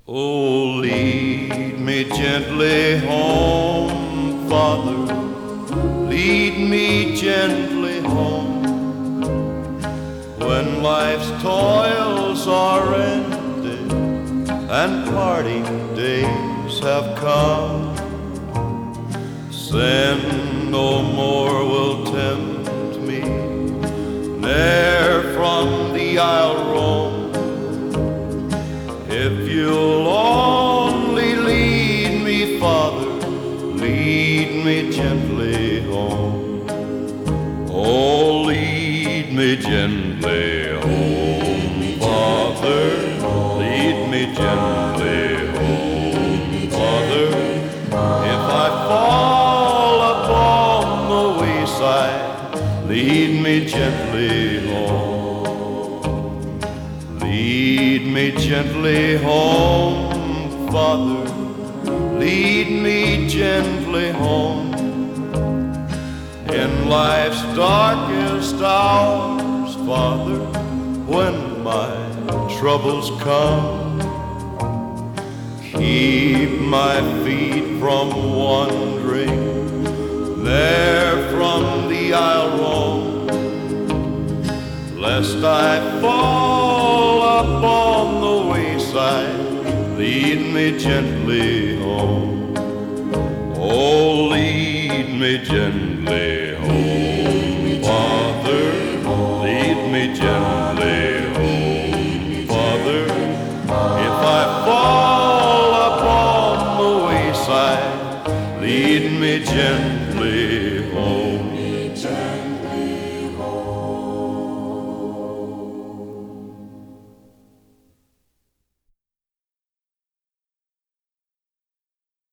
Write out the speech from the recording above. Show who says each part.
Speaker 1: Oh, lead me gently home, Father, lead me gently home. When life's toils are ended and parting days have come, sin no more will tempt me, ne'er from thee I'll roam. If you'll only lead me, Father, lead me gently home. Oh, lead me gently home, Father, lead me gently home, Father. If I fall upon the wayside, lead me gently home. Lead me gently home, Father, lead me gently home. In life's darkest hours, Father, when my troubles come, keep my feet from wandering, there from thee I'll roam, lest I fall upon the wayside, lead me gently home. Oh, lead me gently home, Father, lead me gently home, Father. If I fall upon the wayside, lead me gently